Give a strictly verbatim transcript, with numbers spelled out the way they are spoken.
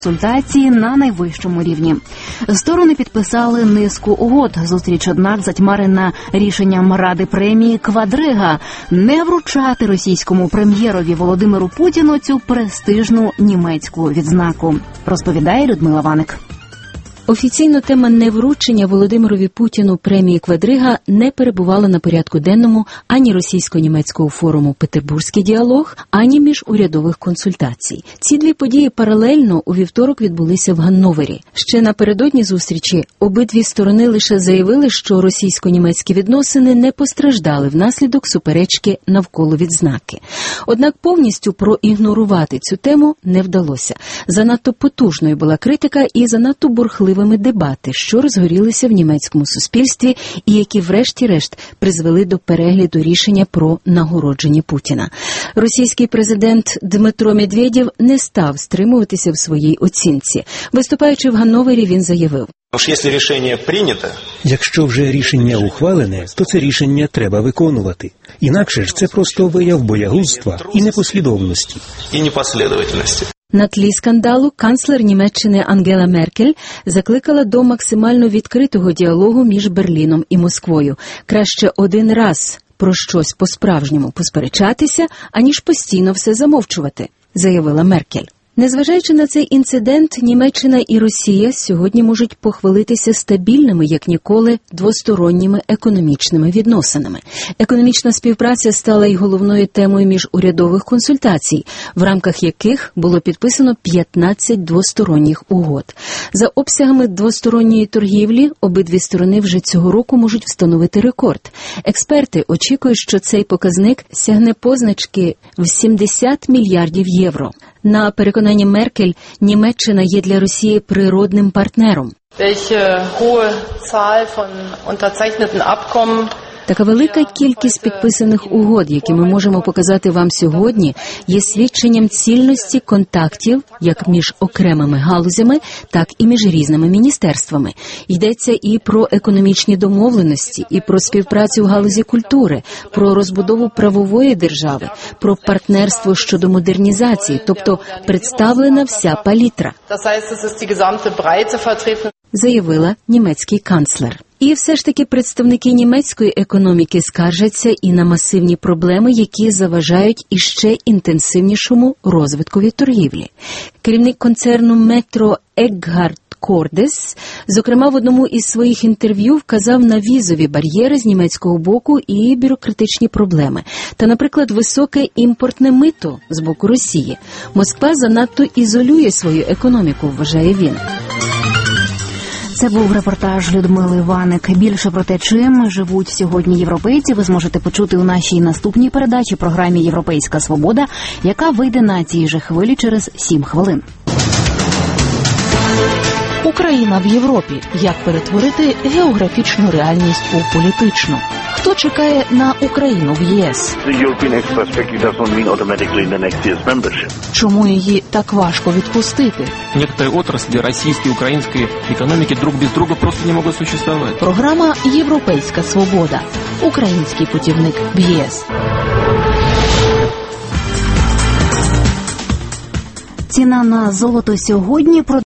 консультації на найвищому рівні. Сторони підписали низку угод. Зустріч, однак, затьмарена рішенням Ради премії «Квадрига» не вручати російському прем'єрові Володимиру Путіну цю престижну німецьку відзнаку, розповідає Людмила Ваник. Офіційно тема невручення Володимирові Путіну премії «Квадрига» не перебувала на порядку денному ані російсько-німецького форуму «Петербурзький діалог», ані міжурядових консультацій. Ці дві події паралельно у вівторок відбулися в Ганновері. Ще напередодні зустрічі обидві сторони лише заявили, що російсько-німецькі відносини не постраждали внаслідок суперечки навколо відзнаки. Однак повністю проігнорувати цю тему не вдалося. Занадто потужною була критика і занадто бурхливими дебати, що розгорілися в німецькому суспільстві і які врешті-решт призвели до перегляду рішення про нагородження Путіна. Російський президент Дмитро Медведєв не став стримуватися в своїй оцінці. Виступаючи в Ганновері, він заявив: Якщо вже рішення ухвалене, то це рішення треба виконувати. Інакше ж це просто вияв боягузтва і непослідовності. І непослідовності. На тлі скандалу канцлер Німеччини Ангела Меркель закликала до максимально відкритого діалогу між Берліном і Москвою. Краще один раз про щось по-справжньому посперечатися, аніж постійно все замовчувати, заявила Меркель. Незважаючи на цей інцидент, Німеччина і Росія сьогодні можуть похвалитися стабільними, як ніколи, двосторонніми економічними відносинами. Економічна співпраця стала й головною темою міжурядових консультацій, в рамках яких було підписано п'ятнадцять двосторонніх угод. За обсягами двосторонньої торгівлі обидві сторони вже цього року можуть встановити рекорд. Експерти очікують, що цей показник сягне позначки в сімдесят мільярдів євро. На переконанні Меркель, Німеччина є для Росії природним партнером. Така велика кількість підписаних угод, які ми можемо показати вам сьогодні, є свідченням цільності контактів як між окремими галузями, так і між різними міністерствами. Йдеться і про економічні домовленості, і про співпрацю в галузі культури, про розбудову правової держави, про партнерство щодо модернізації, тобто представлена вся палітра, заявила німецький канцлер. І все ж таки представники німецької економіки скаржаться і на масивні проблеми, які заважають іще інтенсивнішому розвиткові торгівлі. Керівник концерну «Метро» Еггард Кордес, зокрема, в одному із своїх інтерв'ю вказав на візові бар'єри з німецького боку і бюрократичні проблеми. Та, наприклад, високе імпортне мито з боку Росії. Москва занадто ізолює свою економіку, вважає він. Це був репортаж Людмили Ваник. Більше про те, чим живуть сьогодні європейці, ви зможете почути у нашій наступній передачі, програмі «Європейська свобода», яка вийде на цій же хвилі через сім хвилин. Україна в Європі. Як перетворити географічну реальність у політичну? Хто чекає на Україну в ЄС? Чому її так важко відпустити? Некоторые отрасли российской и украинской экономики друг без друга просто не могут существовать. Програма «Європейська свобода». Український путівник в ЄС. Ціна на золото сьогодні